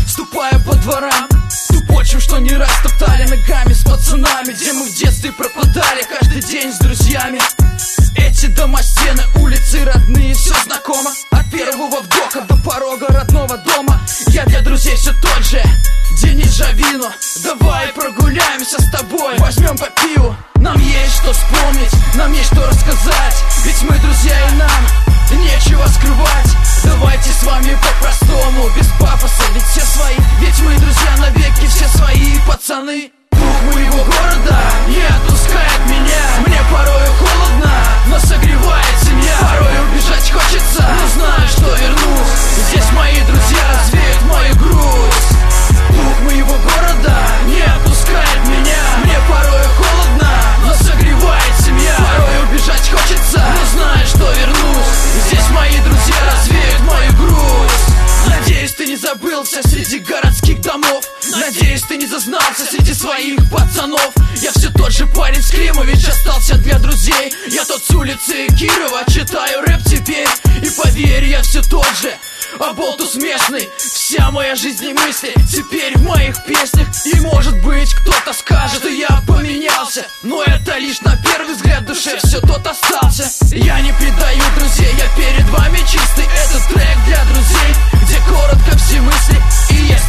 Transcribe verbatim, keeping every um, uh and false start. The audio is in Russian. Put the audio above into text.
ступая по дворам, ту почву, что не раз топтали ногами с пацанами, где мы в детстве пропадали каждый день с друзьями. Эти дома, стены, улицы родные, все знакомо. От первого вдоха до порога родного дома. Я для друзей все тот же, Денис Жавино. Давай прогуляемся с тобой, возьмем по пиву. Нам есть что вспомнить, нам есть что рассказать, ведь мы друзья и нам нечего скрывать. Давайте с вами по-простому, без пафоса, ведь все свои, ведь мы друзья навеки, все свои пацаны. Дух моего города не отпускает меня. Мне порою холодно, но согревает семья. Порой убежать хочется, но знаю, что вернусь. Здесь мои друзья развеют мою грусть. Дух моего города не отпускает меня. Мне порою холодно, но согревает семья. Порой убежать хочется, но знаю, что вернусь. Здесь мои друзья развеют мою грусть. Надеюсь, ты не забылся среди городских домов. Надеюсь, ты не зазнался среди своих пацанов. Я все тот же парень с Климович, остался для друзей. Я тот с улицы Кирова, читаю рэп теперь. И поверь, я все тот же, а болтус местный. Вся моя жизнь и мысли теперь в моих песнях. И может быть кто-то скажет, что я поменялся, но это лишь на первый взгляд, в душе все тот остался. Я не предаю друзей, я перед вами чистый. Этот трек для друзей, где коротко все мысли. И если